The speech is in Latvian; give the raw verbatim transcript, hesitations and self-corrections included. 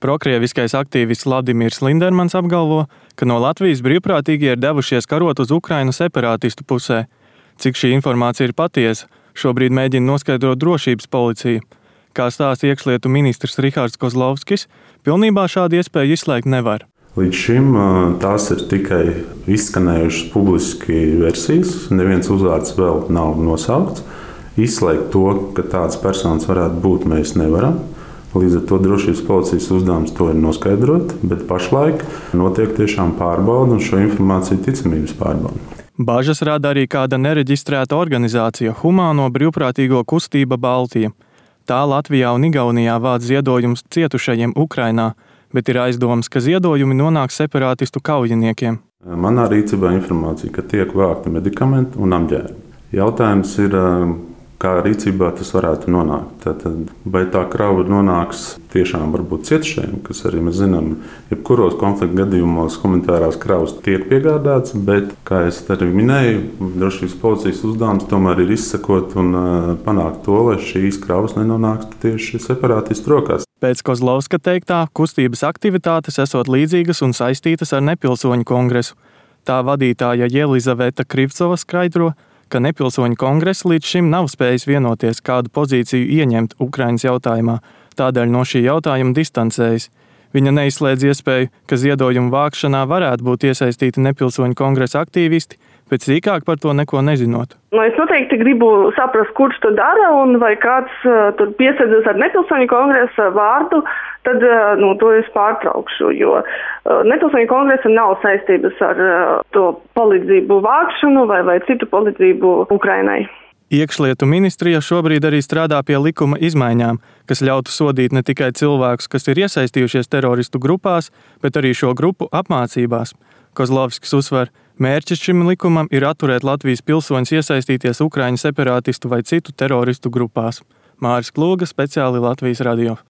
Prokrieviskais aktīvists Vladimirs Lindermans apgalvo, ka no Latvijas brīvprātīgie ir devušies karot uz Ukrainu separātistu pusē. Cik šī informācija ir patiesa, šobrīd mēģina noskaidrot drošības policija. Kā stāsta iekšlietu ministrs Rihards Kozlovskis, pilnībā šādu iespēju izslēgt nevar. Līdz šim tās ir tikai izskanējušas publiski versijas, neviens uzvārds vēl nav nosaukts. Izslēgt to, ka tādas personas varētu būt, mēs nevaram. Līdz ar to drošības policijas uzdevums to ir noskaidrot, bet pašlaik notiek tiešām pārbauda un šo informāciju ticamības pārbauda. Bažas rada arī kāda nereģistrēta organizācija Humāno brīvprātīgo kustība Baltija. Tā Latvijā un Igaunijā vāc ziedojumus cietušajiem Ukrainā, bet ir aizdomas, ka ziedojumi nonāk separātistu kaujiniekiem. Manā rīcībā informācija, ka tiek vākti medikamenti un apģērbi. Jautājums ir, kā rīcībā tas varētu nonākt. Tātad, vai tā krava nonāks tiešām varbūt cietušajiem, kas arī mēs zinām, jebkuros konflikta gadījumos humanitārās kravas tiek piegādāts, bet, kā es arī minēju, drošības policijas uzdevums tomēr ir izsekot un panākt to, lai šīs kravas nenonāktu tieši separātistu rokās. Pēc Kozlovska teiktā, kustības aktivitātes esot līdzīgas un saistītas ar nepilsoņu kongresu. Tā vadītāja Jelizaveta Krivcova skaidro, ka nepilsoņu kongress līdz šim nav spējis vienoties, kādu pozīciju ieņemt Ukrainas jautājumā, tādēļ no šī jautājuma distancējas. Viņa neizslēdz iespēju, ka ziedojumu vākšanā varētu būt iesaistīti nepilsoņu kongresa aktīvisti, bet sīkāk par to neko nezinot. Nu, es noteikti gribu saprast, kurš to dara un vai kāds uh, tur piesēdzas ar nepilsoņu kongresa vārdu, tad uh, nu, to es pārtraukšu, jo uh, nepilsoņu kongresa nav saistības ar uh, to palīdzību vākšanu vai, vai citu palīdzību Ukrainai. Iekšlietu ministrija šobrīd arī strādā pie likuma izmaiņām, kas ļautu sodīt ne tikai cilvēkus, kas ir iesaistījušies teroristu grupās, bet arī šo grupu apmācībās. Kozlovskis uzsver, mērķis šim likumam ir atturēt Latvijas pilsoņus iesaistīties Ukraiņu separātistu vai citu teroristu grupās. Māris Klūga, speciāli Latvijas radio.